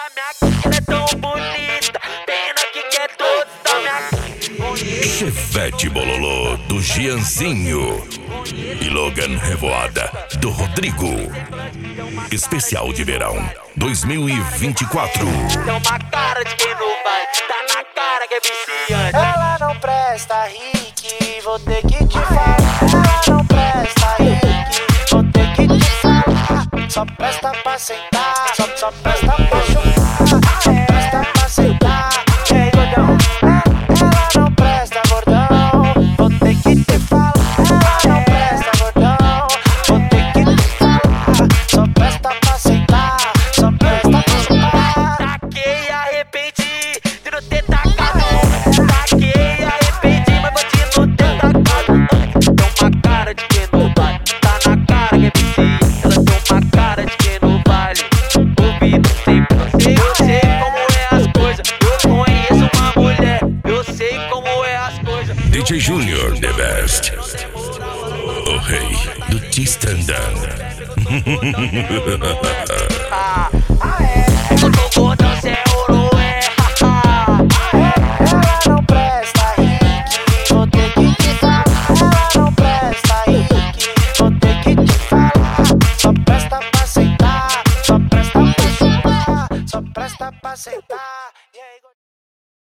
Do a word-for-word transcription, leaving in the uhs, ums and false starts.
minha cara é tão bonita, pena que quer todos da minha. Chevette Bololô do Gianzinho e Logan Revoada do Rodrigo. Especial de verão dois mil e vinte e quatro. Tem uma cara de quem não vai, tá na cara que é viciante. Ela não presta, Rick, vou ter que te falar. Ela não presta, Rick, vou ter que te falar. Só presta pra sentar, só, só presta pra chupar. Só presta pra sentar, ei gordão. Ela não presta, gordão, vou ter que te falar. Ela não presta, gordão, vou ter que te falar. Só presta pra sentar, só presta pra chupar. Taquei e arrependi de não ter tacado. Taquei e arrependi, mas vou de não ter tacado. Tem uma cara de quem não vai, tá na cara que é viciante. Ela tem uma cara de quem não vale, ouvido sempre. Eu sei como é as coisas, eu conheço uma mulher, eu sei como é as coisas. D J Junior The Best, o rei do T-Standard. Ah,